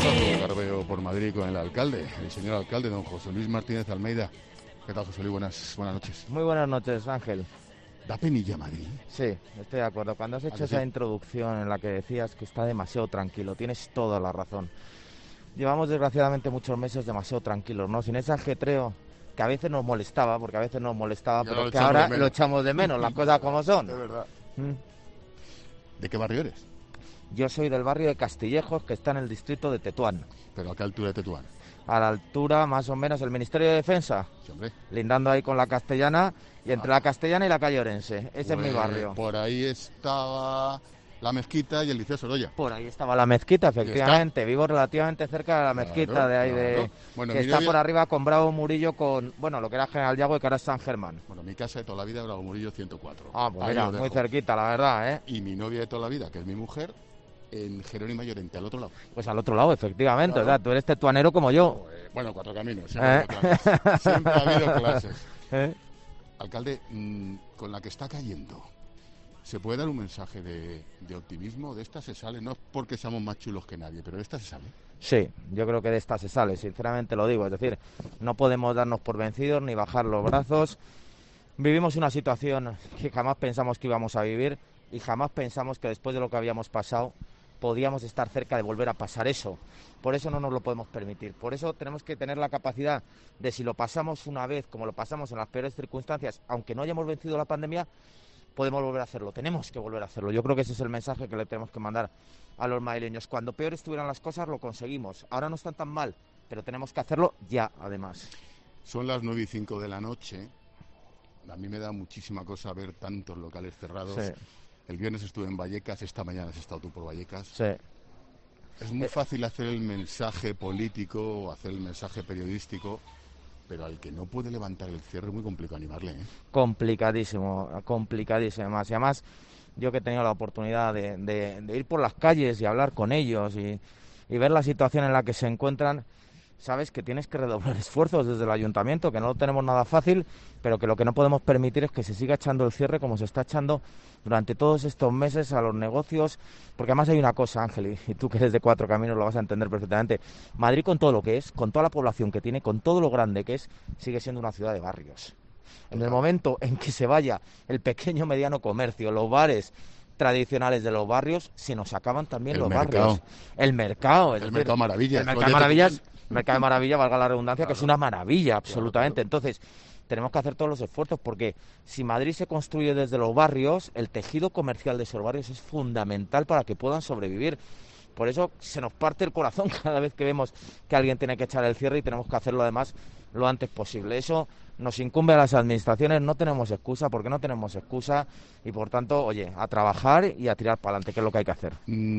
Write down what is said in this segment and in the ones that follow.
Pasando garbeo por Madrid con el alcalde, el señor alcalde, don José Luis Martínez Almeida. ¿Qué tal, José Luis? Buenas noches. Muy buenas noches, Ángel. ¿Da penilla Madrid? Sí, estoy de acuerdo. Cuando has hecho esa introducción en la que decías que está demasiado tranquilo, tienes toda la razón. Llevamos desgraciadamente muchos meses demasiado tranquilos, ¿no? Sin ese ajetreo que a veces nos molestaba, pero que ahora lo echamos de menos, las cosas como son. De verdad. ¿De qué barrio eres? Yo soy del barrio de Castillejos, que está en el distrito de Tetuán. ¿Pero a qué altura de Tetuán? A la altura, más o menos, el Ministerio de Defensa, sí, hombre, lindando ahí con la Castellana, y entre la Castellana y la calle Orense. Ese es mi barrio. Por ahí estaba la mezquita y el Liceo Sorolla. Por ahí estaba la mezquita, efectivamente. Vivo relativamente cerca de la mezquita de ahí, bueno, que está por arriba con Bravo Murillo, con, bueno, lo que era General Llago y que ahora es San Germán. Bueno, mi casa de toda la vida, Bravo Murillo 104. Ah, pues mira, muy cerquita, la verdad, ¿eh? Y mi novia de toda la vida, que es mi mujer, en Jerónimo Llorente, al otro lado. Pues al otro lado, efectivamente, claro. O sea, tú eres tetuanero como yo. Bueno, Cuatro Caminos, siempre ha habido clases. Siempre ha habido clases. Alcalde, con la que está cayendo, ¿se puede dar un mensaje de optimismo? De esta se sale, no es porque seamos más chulos que nadie, pero de esta se sale. Sí, yo creo que de esta se sale, sinceramente lo digo. Es decir, no podemos darnos por vencidos ni bajar los brazos. Vivimos una situación que jamás pensamos que íbamos a vivir y jamás pensamos que después de lo que habíamos pasado podíamos estar cerca de volver a pasar eso. Por eso no nos lo podemos permitir. Por eso tenemos que tener la capacidad de, si lo pasamos una vez, como lo pasamos en las peores circunstancias, aunque no hayamos vencido la pandemia, podemos volver a hacerlo. Tenemos que volver a hacerlo. Yo creo que ese es el mensaje que le tenemos que mandar a los madrileños. Cuando peor estuvieran las cosas, lo conseguimos. Ahora no están tan mal, pero tenemos que hacerlo ya, además. Son las 9:05 de la noche. A mí me da muchísima cosa ver tantos locales cerrados. Sí. El viernes estuve en Vallecas, esta mañana has estado tú por Vallecas. Sí. Es muy fácil hacer el mensaje político o hacer el mensaje periodístico, pero al que no puede levantar el cierre es muy complicado animarle, ¿eh? Complicadísimo, complicadísimo. Y además, yo que he tenido la oportunidad de ir por las calles y hablar con ellos y ver la situación en la que se encuentran, sabes que tienes que redoblar esfuerzos desde el ayuntamiento, que no lo tenemos nada fácil, pero que lo que no podemos permitir es que se siga echando el cierre como se está echando durante todos estos meses a los negocios, porque además hay una cosa, Ángel, y tú que eres de Cuatro Caminos lo vas a entender perfectamente. Madrid, con todo lo que es, con toda la población que tiene, con todo lo grande que es, sigue siendo una ciudad de barrios. En el momento en que se vaya el pequeño mediano comercio, los bares tradicionales de los barrios, se nos acaban también los barrios. El mercado. El mercado Maravillas. El mercado Maravillas. Mercado de Maravilla, valga la redundancia, claro, que es una maravilla, absolutamente. Claro. Entonces, tenemos que hacer todos los esfuerzos, porque si Madrid se construye desde los barrios, el tejido comercial de esos barrios es fundamental para que puedan sobrevivir. Por eso se nos parte el corazón cada vez que vemos que alguien tiene que echar el cierre, y tenemos que hacerlo además lo antes posible. Eso nos incumbe a las administraciones, no tenemos excusa, porque no tenemos excusa, y por tanto, oye, a trabajar y a tirar para adelante, que es lo que hay que hacer.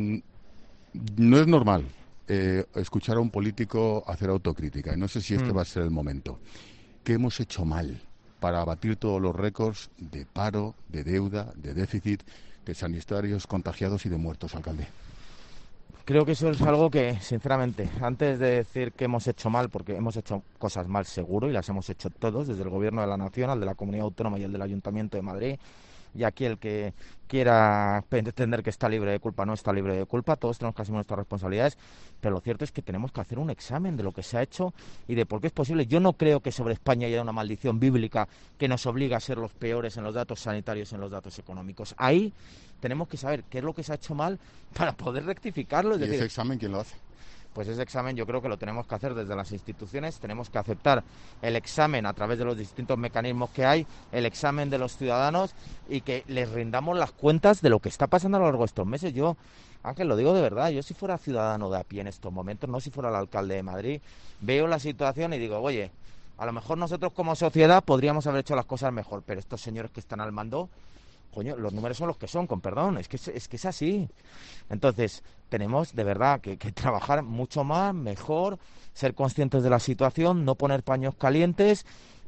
No es normal escuchar a un político hacer autocrítica, y no sé si este va a ser el momento. ¿Qué hemos hecho mal para abatir todos los récords de paro, de deuda, de déficit, de sanitarios contagiados y de muertos, alcalde? Creo que eso es algo que, sinceramente, antes de decir que hemos hecho mal, porque hemos hecho cosas mal seguro, y las hemos hecho todos, desde el Gobierno de la Nación, al de la Comunidad Autónoma y el del Ayuntamiento de Madrid, y aquí el que quiera entender que está libre de culpa no está libre de culpa, todos tenemos que asumir nuestras responsabilidades, pero lo cierto es que tenemos que hacer un examen de lo que se ha hecho y de por qué es posible. Yo no creo que sobre España haya una maldición bíblica que nos obliga a ser los peores en los datos sanitarios y en los datos económicos. Ahí tenemos que saber qué es lo que se ha hecho mal para poder rectificarlo. ¿Y ese examen quién lo hace? Pues ese examen yo creo que lo tenemos que hacer desde las instituciones, tenemos que aceptar el examen a través de los distintos mecanismos que hay, el examen de los ciudadanos, y que les rindamos las cuentas de lo que está pasando a lo largo de estos meses. Yo, Ángel, lo digo de verdad, yo si fuera ciudadano de a pie en estos momentos, no si fuera el alcalde de Madrid, veo la situación y digo, oye, a lo mejor nosotros como sociedad podríamos haber hecho las cosas mejor, pero estos señores que están al mando, coño, los números son los que son, con perdón, es que es así. Entonces, tenemos de verdad que trabajar mucho más, mejor, ser conscientes de la situación, no poner paños calientes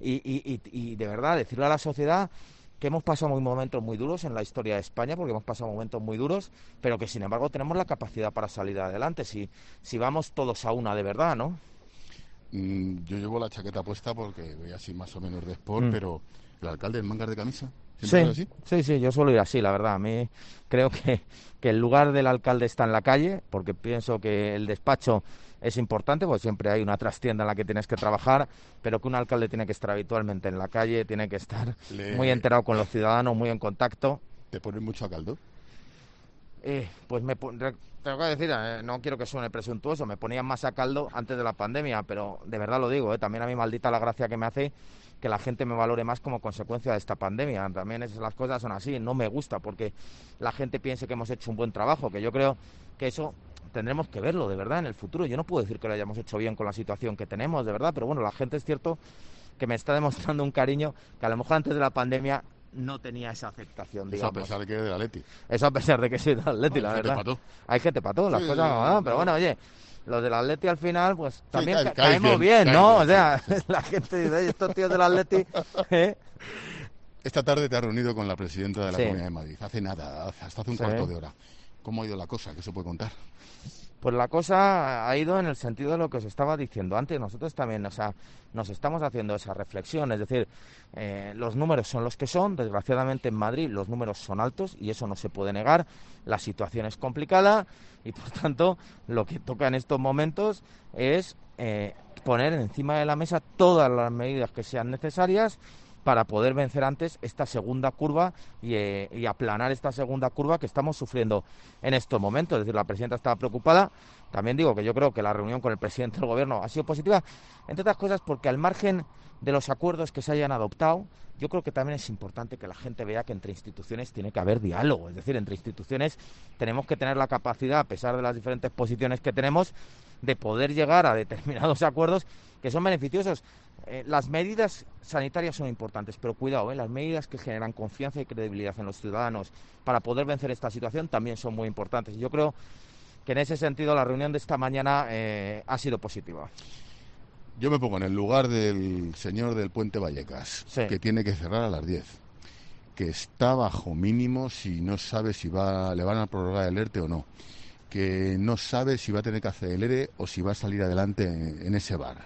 y de verdad decirle a la sociedad que hemos pasado momentos muy duros en la historia de España, porque hemos pasado momentos muy duros, pero que sin embargo tenemos la capacidad para salir adelante, si vamos todos a una de verdad, ¿no? Yo llevo la chaqueta puesta porque voy así más o menos de sport, pero ¿El alcalde en mangas de camisa? Sí, sí, yo suelo ir así, la verdad. A mí creo que el lugar del alcalde está en la calle, porque pienso que el despacho es importante, porque siempre hay una trastienda en la que tienes que trabajar, pero que un alcalde tiene que estar habitualmente en la calle, tiene que estar muy enterado con los ciudadanos, muy en contacto. ¿Te pones mucho a caldo? Pues tengo que decir, no quiero que suene presuntuoso, me ponían más a caldo antes de la pandemia, pero de verdad lo digo, también a mí maldita la gracia que me hace que la gente me valore más como consecuencia de esta pandemia. También las cosas son así, no me gusta porque la gente piense que hemos hecho un buen trabajo, que yo creo que eso tendremos que verlo de verdad en el futuro. Yo no puedo decir que lo hayamos hecho bien con la situación que tenemos, de verdad, pero bueno, la gente es cierto que me está demostrando un cariño que a lo mejor antes de la pandemia no tenía esa aceptación, digamos. Eso a pesar de que es del Atleti. Eso a pesar de que soy del Atleti, la verdad. Hay gente para todo, las cosas no van, pero bueno, oye, los del Atleti al final, pues también caemos bien, ¿no? O sea, la gente dice, estos tíos del Atleti... Esta tarde te has reunido con la presidenta de la Comunidad de Madrid. Hace nada, hasta hace un cuarto de hora. ¿Cómo ha ido la cosa? ¿Qué se puede contar? Pues la cosa ha ido en el sentido de lo que os estaba diciendo antes. Nosotros también, o sea, nos estamos haciendo esa reflexión. Es decir, los números son los que son. Desgraciadamente en Madrid los números son altos y eso no se puede negar. La situación es complicada y, por tanto, lo que toca en estos momentos es poner encima de la mesa todas las medidas que sean necesarias para poder vencer antes esta segunda curva y aplanar esta segunda curva que estamos sufriendo en estos momentos. Es decir, la presidenta estaba preocupada. También digo que yo creo que la reunión con el presidente del gobierno ha sido positiva, entre otras cosas porque al margen de los acuerdos que se hayan adoptado, yo creo que también es importante que la gente vea que entre instituciones tiene que haber diálogo. Es decir, entre instituciones tenemos que tener la capacidad, a pesar de las diferentes posiciones que tenemos, de poder llegar a determinados acuerdos que son beneficiosos. Las medidas sanitarias son importantes, pero cuidado, las medidas que generan confianza y credibilidad en los ciudadanos para poder vencer esta situación también son muy importantes. Yo creo que en ese sentido la reunión de esta mañana ha sido positiva. Yo me pongo en el lugar del señor del Puente Vallecas, que tiene que cerrar a las 10, que está bajo mínimos y no sabe si le van a prorrogar el ERTE o no, que no sabe si va a tener que hacer el ERE o si va a salir adelante en ese bar.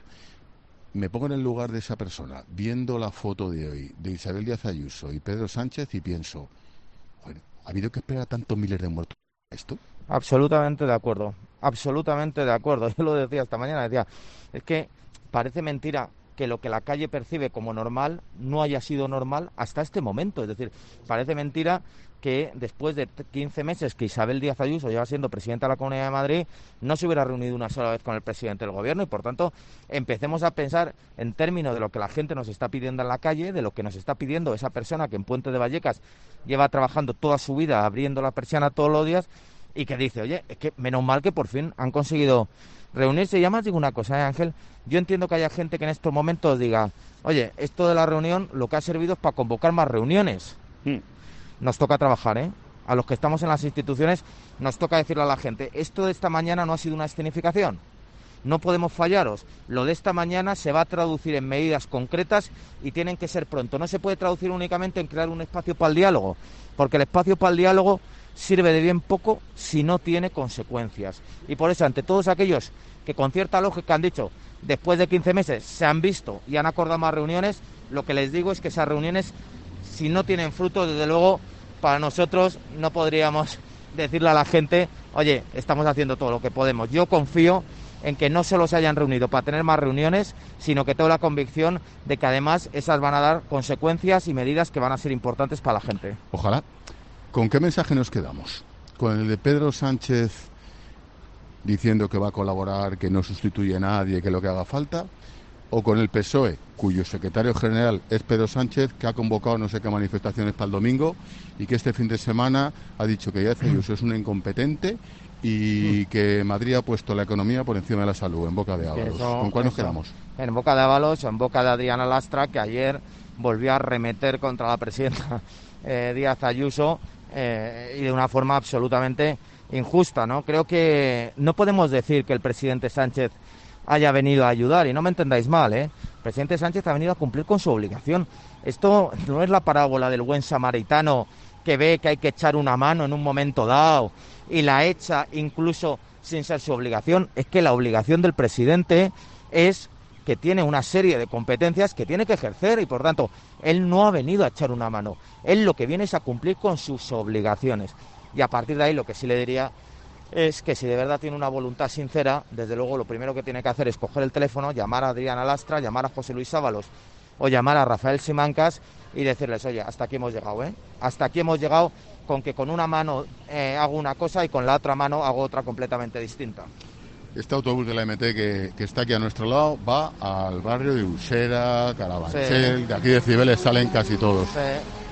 Me pongo en el lugar de esa persona, viendo la foto de hoy de Isabel Díaz Ayuso y Pedro Sánchez y pienso, bueno, ¿ha habido que esperar a tantos miles de muertos a esto? Absolutamente de acuerdo, absolutamente de acuerdo. Yo lo decía esta mañana, decía, es que parece mentira que lo que la calle percibe como normal no haya sido normal hasta este momento. Es decir, parece mentira que después de 15 meses que Isabel Díaz Ayuso lleva siendo presidenta de la Comunidad de Madrid, no se hubiera reunido una sola vez con el presidente del gobierno y, por tanto, empecemos a pensar en términos de lo que la gente nos está pidiendo en la calle, de lo que nos está pidiendo esa persona que en Puente de Vallecas lleva trabajando toda su vida, abriendo la persiana todos los días y que dice, oye, es que menos mal que por fin han conseguido reunirse. Y además digo una cosa, Ángel, yo entiendo que haya gente que en estos momentos diga, oye, esto de la reunión lo que ha servido es para convocar más reuniones. Nos toca trabajar, a los que estamos en las instituciones nos toca decirle a la gente, esto de esta mañana no ha sido una escenificación, no podemos fallaros, lo de esta mañana se va a traducir en medidas concretas y tienen que ser pronto, no se puede traducir únicamente en crear un espacio para el diálogo, porque el espacio para el diálogo sirve de bien poco si no tiene consecuencias, y por eso ante todos aquellos que con cierta lógica han dicho, después de 15 meses se han visto y han acordado más reuniones, lo que les digo es que esas reuniones, si no tienen fruto, desde luego, para nosotros no podríamos decirle a la gente, oye, estamos haciendo todo lo que podemos. Yo confío en que no solo se hayan reunido para tener más reuniones, sino que tengo la convicción de que además esas van a dar consecuencias y medidas que van a ser importantes para la gente. Ojalá. ¿Con qué mensaje nos quedamos? ¿Con el de Pedro Sánchez diciendo que va a colaborar, que no sustituye a nadie, que lo que haga falta? ¿O con el PSOE, cuyo secretario general es Pedro Sánchez, que ha convocado no sé qué manifestaciones para el domingo y que este fin de semana ha dicho que Díaz Ayuso es una incompetente y que Madrid ha puesto la economía por encima de la salud, en boca de Ábalos? ¿Con cuál nos quedamos? En boca de Ábalos o en boca de Adriana Lastra, que ayer volvió a arremeter contra la presidenta Díaz Ayuso y de una forma absolutamente injusta, ¿no? Creo que no podemos decir que el presidente Sánchez haya venido a ayudar, y no me entendáis mal, El presidente Sánchez ha venido a cumplir con su obligación. Esto no es la parábola del buen samaritano que ve que hay que echar una mano en un momento dado y la echa incluso sin ser su obligación. Es que la obligación del presidente es que tiene una serie de competencias que tiene que ejercer y, por tanto, él no ha venido a echar una mano. Él lo que viene es a cumplir con sus obligaciones. Y a partir de ahí lo que sí le diría es que si de verdad tiene una voluntad sincera, desde luego lo primero que tiene que hacer es coger el teléfono, llamar a Adriana Lastra, llamar a José Luis Ábalos o llamar a Rafael Simancas y decirles, oye, hasta aquí hemos llegado, hasta aquí hemos llegado con que con una mano hago una cosa y con la otra mano hago otra completamente distinta. Este autobús de la MT que está aquí a nuestro lado va al barrio de Usera, Carabanchel, sí. De aquí de Cibeles salen casi todos. Sí.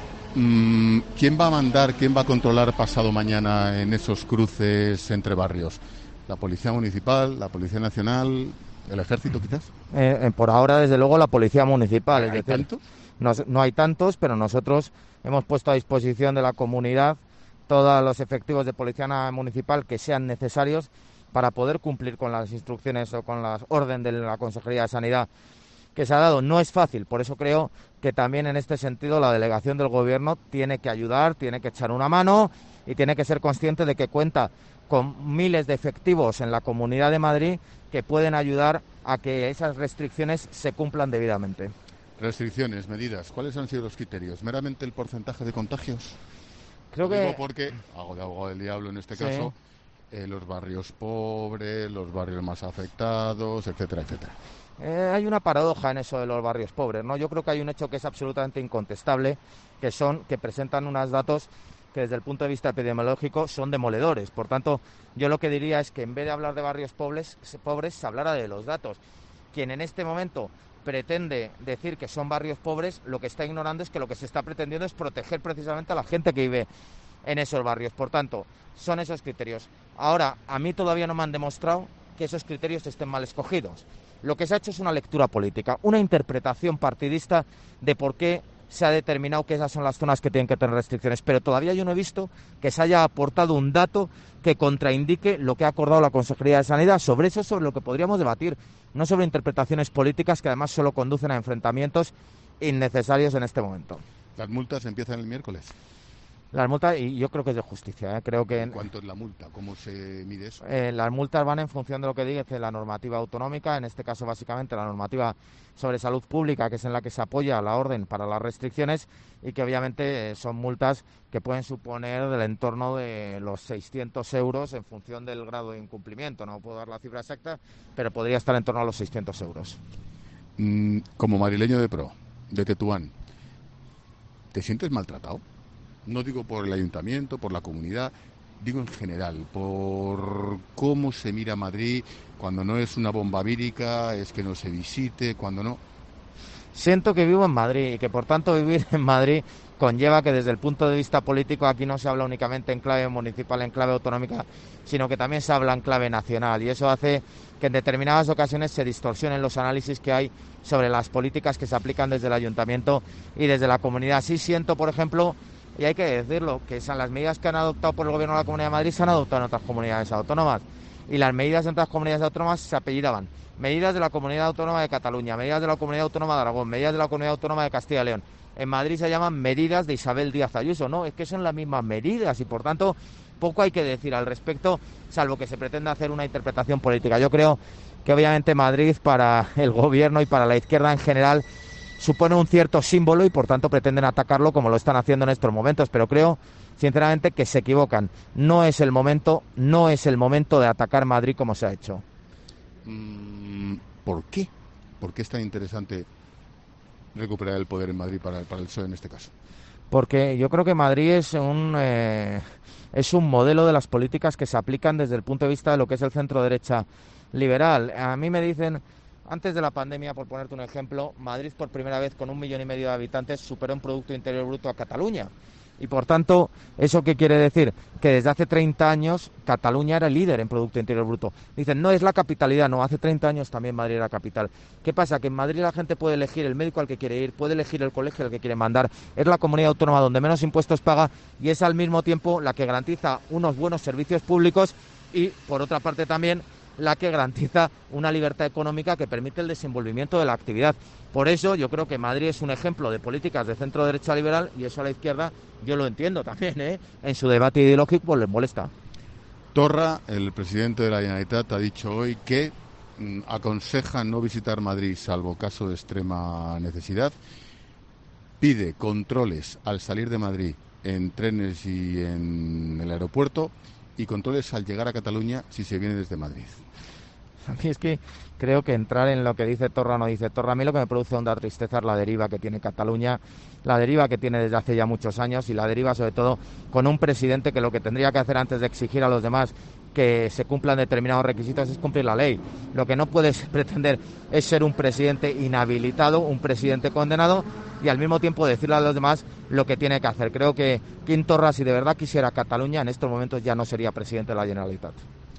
¿Quién va a mandar, quién va a controlar pasado mañana en esos cruces entre barrios? ¿La Policía Municipal, la Policía Nacional, el Ejército quizás? Por ahora, desde luego, la Policía Municipal. ¿Hay tantos? No hay tantos, pero nosotros hemos puesto a disposición de la comunidad todos los efectivos de Policía Municipal que sean necesarios para poder cumplir con las instrucciones o con la orden de la Consejería de Sanidad que se ha dado. No es fácil, por eso creo que también en este sentido la delegación del Gobierno tiene que ayudar, tiene que echar una mano y tiene que ser consciente de que cuenta con miles de efectivos en la Comunidad de Madrid que pueden ayudar a que esas restricciones se cumplan debidamente. Restricciones, medidas, ¿cuáles han sido los criterios? ¿Meramente el porcentaje de contagios? Creo que... Digo porque, hago de abogado del diablo en este caso, los barrios pobres, los barrios más afectados, etcétera, etcétera. Hay una paradoja en eso de los barrios pobres, ¿no? Yo creo que hay un hecho que es absolutamente incontestable, que presentan unos datos que desde el punto de vista epidemiológico son demoledores. Por tanto, yo lo que diría es que en vez de hablar de barrios pobres se hablara de los datos. Quien en este momento pretende decir que son barrios pobres, lo que está ignorando es que lo que se está pretendiendo es proteger precisamente a la gente que vive en esos barrios. Por tanto, son esos criterios. Ahora, a mí todavía no me han demostrado que esos criterios estén mal escogidos. Lo que se ha hecho es una lectura política, una interpretación partidista de por qué se ha determinado que esas son las zonas que tienen que tener restricciones, pero todavía yo no he visto que se haya aportado un dato que contraindique lo que ha acordado la Consejería de Sanidad. Sobre eso es sobre lo que podríamos debatir, no sobre interpretaciones políticas que además solo conducen a enfrentamientos innecesarios en este momento. ¿Las multas empiezan el miércoles? Las multas, y yo creo que es de justicia. Creo que ¿Cuánto es la multa? ¿Cómo se mide eso? Las multas van en función de lo que dice la normativa autonómica, en este caso básicamente la normativa sobre salud pública, que es en la que se apoya la orden para las restricciones y que obviamente son multas que pueden suponer del entorno de los 600 euros en función del grado de incumplimiento. No puedo dar la cifra exacta, pero podría estar en torno a los 600 euros. Como madrileño de pro, de Tetuán, ¿te sientes maltratado? No digo por el ayuntamiento, por la comunidad, digo en general, por cómo se mira Madrid cuando no es una bomba vírica, es que no se visite, cuando no. Siento que vivo en Madrid y que por tanto vivir en Madrid conlleva que desde el punto de vista político aquí no se habla únicamente en clave municipal, en clave autonómica, sino que también se habla en clave nacional y eso hace que en determinadas ocasiones se distorsionen los análisis que hay sobre las políticas que se aplican desde el ayuntamiento y desde la comunidad. Sí siento, por ejemplo, y hay que decirlo, que son las medidas que han adoptado por el Gobierno de la Comunidad de Madrid se han adoptado en otras comunidades autónomas. Y las medidas en otras comunidades autónomas se apellidaban. Medidas de la Comunidad Autónoma de Cataluña, medidas de la Comunidad Autónoma de Aragón, medidas de la Comunidad Autónoma de Castilla y León. En Madrid se llaman medidas de Isabel Díaz Ayuso. No, es que son las mismas medidas y por tanto poco hay que decir al respecto, salvo que se pretenda hacer una interpretación política. Yo creo que obviamente Madrid para el Gobierno y para la izquierda en general supone un cierto símbolo y por tanto pretenden atacarlo como lo están haciendo en estos momentos, pero creo sinceramente que se equivocan. No es el momento de atacar Madrid como se ha hecho. ¿Por qué? ¿Por qué es tan interesante recuperar el poder en Madrid para el PSOE en este caso? Porque yo creo que Madrid es un modelo de las políticas que se aplican desde el punto de vista de lo que es el centro derecha liberal. A mí me dicen, antes de la pandemia, por ponerte un ejemplo, Madrid por primera vez con 1,5 millones de habitantes superó en Producto Interior Bruto a Cataluña. Y por tanto, ¿eso qué quiere decir? Que desde hace 30 años Cataluña era el líder en Producto Interior Bruto. Dicen, no es la capitalidad, no, hace 30 años también Madrid era capital. ¿Qué pasa? Que en Madrid la gente puede elegir el médico al que quiere ir, puede elegir el colegio al que quiere mandar. Es la comunidad autónoma donde menos impuestos paga y es al mismo tiempo la que garantiza unos buenos servicios públicos y, por otra parte, también la que garantiza una libertad económica que permite el desenvolvimiento de la actividad. Por eso yo creo que Madrid es un ejemplo de políticas de centro derecha liberal y eso a la izquierda yo lo entiendo también, en su debate ideológico pues les molesta. Torra, el presidente de la Generalitat, ha dicho hoy que aconseja no visitar Madrid salvo caso de extrema necesidad, pide controles al salir de Madrid en trenes y en el aeropuerto y controles al llegar a Cataluña si se viene desde Madrid. A mí es que creo que entrar en lo que dice Torra o no dice Torra, a mí lo que me produce honda tristeza es la deriva que tiene Cataluña, la deriva que tiene desde hace ya muchos años y la deriva sobre todo con un presidente que lo que tendría que hacer antes de exigir a los demás que se cumplan determinados requisitos es cumplir la ley. Lo que no puedes pretender es ser un presidente inhabilitado, un presidente condenado y al mismo tiempo decirle a los demás lo que tiene que hacer. Creo que Quim Torra, si de verdad quisiera Cataluña, en estos momentos ya no sería presidente de la Generalitat.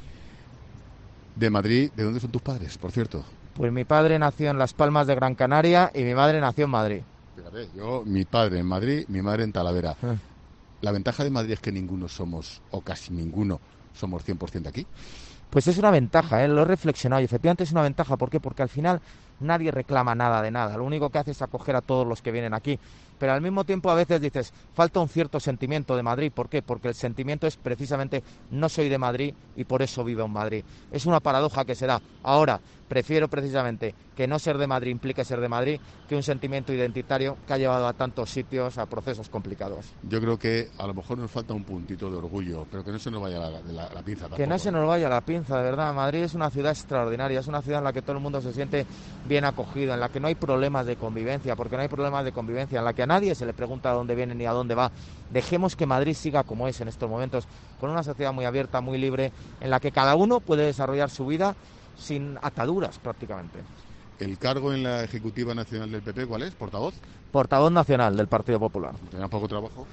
De Madrid, ¿de dónde son tus padres, por cierto? Pues mi padre nació en Las Palmas de Gran Canaria y mi madre nació en Madrid. Fíjate, mi padre en Madrid, mi madre en Talavera. La ventaja de Madrid es que ninguno somos, o casi ninguno, somos 100% aquí. Pues es una ventaja, lo he reflexionado y efectivamente es una ventaja. ¿Por qué? Porque al final nadie reclama nada de nada. Lo único que hace es acoger a todos los que vienen aquí. Pero al mismo tiempo a veces dices, falta un cierto sentimiento de Madrid. ¿Por qué? Porque el sentimiento es precisamente no soy de Madrid y por eso vivo en Madrid. Es una paradoja que se da. Ahora, prefiero precisamente que no ser de Madrid implique ser de Madrid que un sentimiento identitario que ha llevado a tantos sitios a procesos complicados. Yo creo que a lo mejor nos falta un puntito de orgullo, pero que no se nos vaya la pinza tampoco. Que no se nos vaya la pinza, de verdad. Madrid es una ciudad extraordinaria, es una ciudad en la que todo el mundo se siente bien acogido, en la que no hay problemas de convivencia, porque no hay problemas de convivencia, en la que a nadie se le pregunta a dónde viene ni a dónde va. Dejemos que Madrid siga como es en estos momentos, con una sociedad muy abierta, muy libre, en la que cada uno puede desarrollar su vida sin ataduras prácticamente. ¿El cargo en la Ejecutiva Nacional del PP cuál es? ¿Portavoz? Portavoz nacional del Partido Popular. ¿Tenía poco trabajo?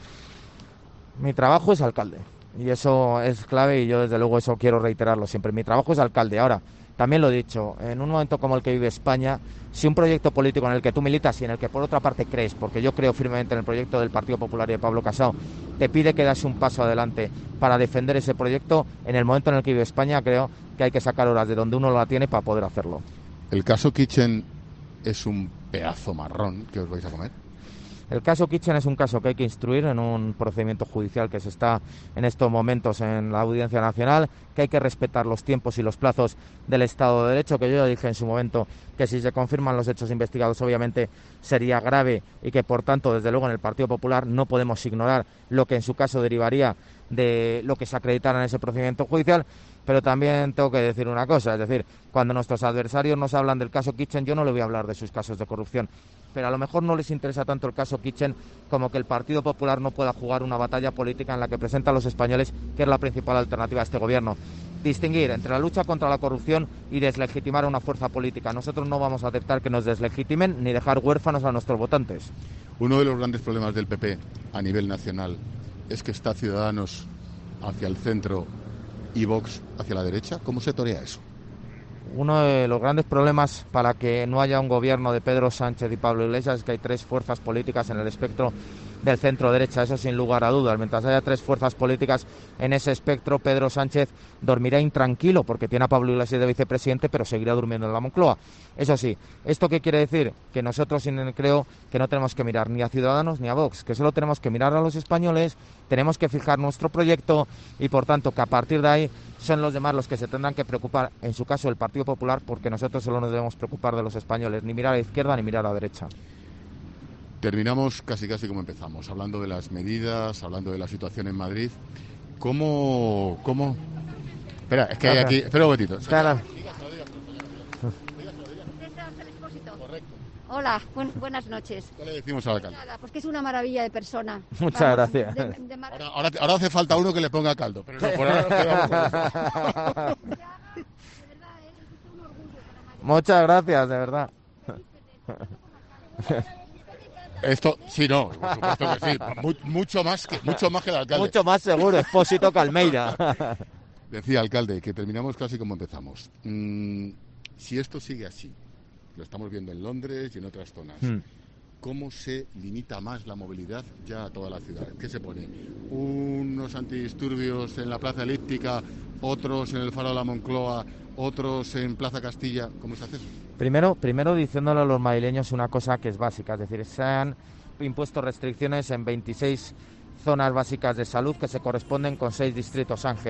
Mi trabajo es alcalde y eso es clave y yo desde luego eso quiero reiterarlo siempre. Mi trabajo es alcalde. Ahora, también lo he dicho, en un momento como el que vive España, si un proyecto político en el que tú militas y en el que por otra parte crees, porque yo creo firmemente en el proyecto del Partido Popular y de Pablo Casado, te pide que das un paso adelante para defender ese proyecto, en el momento en el que vive España creo que hay que sacar horas de donde uno la tiene para poder hacerlo. ¿El caso Kitchen es un pedazo marrón que os vais a comer? El caso Kitchen es un caso que hay que instruir en un procedimiento judicial que se está en estos momentos en la Audiencia Nacional, que hay que respetar los tiempos y los plazos del Estado de Derecho, que yo ya dije en su momento que si se confirman los hechos investigados obviamente sería grave y que por tanto desde luego en el Partido Popular no podemos ignorar lo que en su caso derivaría de lo que se acreditara en ese procedimiento judicial. Pero también tengo que decir una cosa, es decir, cuando nuestros adversarios nos hablan del caso Kitchen, yo no le voy a hablar de sus casos de corrupción, pero a lo mejor no les interesa tanto el caso Kitchen como que el Partido Popular no pueda jugar una batalla política en la que presenta a los españoles, que es la principal alternativa a este gobierno. Distinguir entre la lucha contra la corrupción y deslegitimar a una fuerza política. Nosotros no vamos a aceptar que nos deslegitimen ni dejar huérfanos a nuestros votantes. Uno de los grandes problemas del PP a nivel nacional es que está Ciudadanos hacia el centro y Vox hacia la derecha. ¿Cómo se torea eso? Uno de los grandes problemas para que no haya un gobierno de Pedro Sánchez y Pablo Iglesias es que hay tres fuerzas políticas en el espectro del centro-derecha, eso sin lugar a dudas. Mientras haya tres fuerzas políticas en ese espectro, Pedro Sánchez dormirá intranquilo porque tiene a Pablo Iglesias de vicepresidente, pero seguirá durmiendo en la Moncloa. Eso sí, ¿esto qué quiere decir? Que nosotros creo que no tenemos que mirar ni a Ciudadanos ni a Vox, que solo tenemos que mirar a los españoles, tenemos que fijar nuestro proyecto y por tanto que a partir de ahí son los demás los que se tendrán que preocupar, en su caso el Partido Popular, porque nosotros solo nos debemos preocupar de los españoles, ni mirar a la izquierda ni mirar a la derecha. Terminamos casi como empezamos, hablando de las medidas, hablando de la situación en Madrid. ¿Cómo? Espera, es que hay aquí... Espera un momentito. Claro. Hola, buenas noches. ¿Qué le decimos al alcalde? Nada, pues que es una maravilla de persona. Muchas gracias. Ahora hace falta uno que le ponga caldo. Pero no, por ahora nos quedamos con eso. Muchas gracias, de verdad. Esto, sí, no, por supuesto que sí. Mucho más que el alcalde. Mucho más seguro, Expósito Calmeida. Decía, alcalde, que terminamos casi como empezamos. Si esto sigue así, lo estamos viendo en Londres y en otras zonas, ¿cómo se limita más la movilidad ya a toda la ciudad? ¿Qué se pone? ¿Unos antidisturbios en la Plaza Elíptica, otros en el Faro de la Moncloa, otros en Plaza Castilla? ¿Cómo se hace eso? Primero diciéndole a los madrileños una cosa que es básica, es decir, se han impuesto restricciones en 26 zonas básicas de salud que se corresponden con 6 distritos Ángel.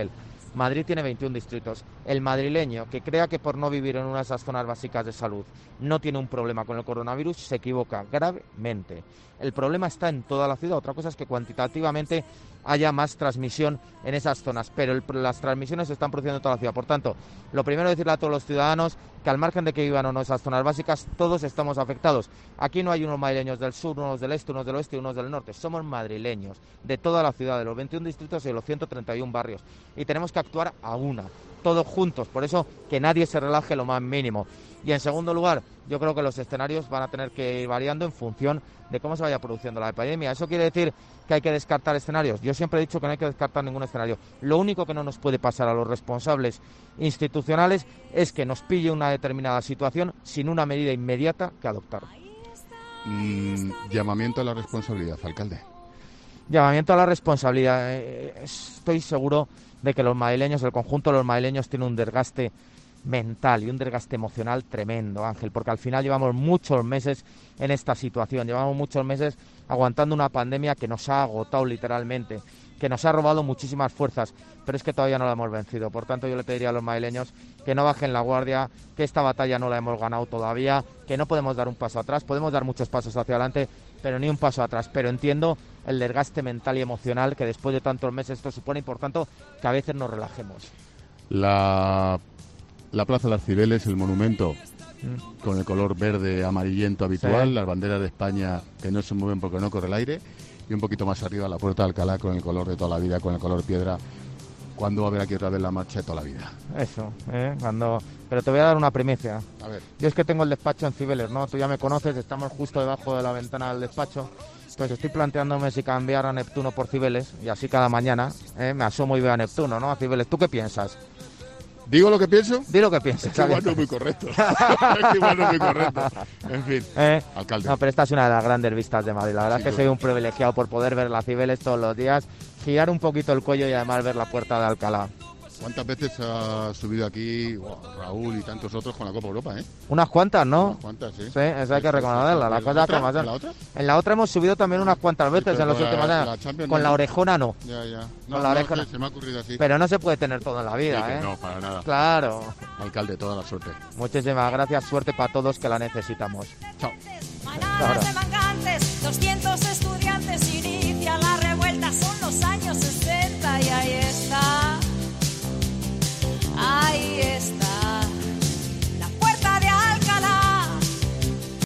Madrid tiene 21 distritos. El madrileño que crea que por no vivir en una de esas zonas básicas de salud no tiene un problema con el coronavirus se equivoca gravemente. El problema está en toda la ciudad. Otra cosa es que cuantitativamente haya más transmisión en esas zonas, pero las transmisiones se están produciendo en toda la ciudad. Por tanto, lo primero es decirle a todos los ciudadanos que al margen de que vivan o no esas zonas básicas, todos estamos afectados. Aquí no hay unos madrileños del sur, unos del este, unos del oeste y unos del norte. Somos madrileños de toda la ciudad, de los 21 distritos y de los 131 barrios. Y tenemos que actuar a una, todos juntos. Por eso que nadie se relaje lo más mínimo. Y en segundo lugar, yo creo que los escenarios van a tener que ir variando en función de cómo se vaya produciendo la epidemia. ¿Eso quiere decir que hay que descartar escenarios? Yo siempre he dicho que no hay que descartar ningún escenario. Lo único que no nos puede pasar a los responsables institucionales es que nos pille una determinada situación sin una medida inmediata que adoptar. Llamamiento a la responsabilidad, alcalde. Llamamiento a la responsabilidad. Estoy seguro de que los madrileños, el conjunto de los madrileños tiene un desgaste mental y un desgaste emocional tremendo, Ángel, porque al final llevamos muchos meses en esta situación, llevamos muchos meses aguantando una pandemia que nos ha agotado literalmente, que nos ha robado muchísimas fuerzas, pero es que todavía no la hemos vencido. Por tanto, yo le pediría a los madrileños que no bajen la guardia, que esta batalla no la hemos ganado todavía, que no podemos dar un paso atrás, podemos dar muchos pasos hacia adelante, pero ni un paso atrás. Pero entiendo el desgaste mental y emocional que después de tantos meses esto supone y por tanto que a veces nos relajemos. La Plaza de las Cibeles, el monumento con el color verde amarillento habitual, sí. Las banderas de España que no se mueven porque no corre el aire, y un poquito más arriba la Puerta de Alcalá con el color de toda la vida, con el color piedra. ¿Cuándo va a haber aquí otra vez la marcha de toda la vida? Eso, pero te voy a dar una primicia. A ver. Yo es que tengo el despacho en Cibeles, ¿no? Tú ya me conoces, estamos justo debajo de la ventana del despacho. Entonces estoy planteándome si cambiar a Neptuno por Cibeles, y así cada mañana me asomo y veo a Neptuno, ¿no? A Cibeles. ¿Tú qué piensas? ¿Digo lo que pienso? Di lo que piensas. Es que igual no es muy correcto. En fin, alcalde. No, pero esta es una de las grandes vistas de Madrid. La verdad es que soy un privilegiado por poder ver las Cibeles todos los días, girar un poquito el cuello y además ver la Puerta de Alcalá. ¿Cuántas veces ha subido aquí Raúl y tantos otros con la Copa Europa, Unas cuantas, ¿no? Unas cuantas, sí. Sí, eso hay que reconocerla. La cosa que más... ¿En la otra? En la otra hemos subido también unas cuantas veces en los últimos años. Con la orejona no. Ya. No, con la orejona. Se me ha ocurrido así. Pero no se puede tener todo en la vida, sí, No, para nada. Claro. Alcalde, toda la suerte. Muchísimas gracias. Suerte para todos que la necesitamos. Chao. Manadas de mangantes, 200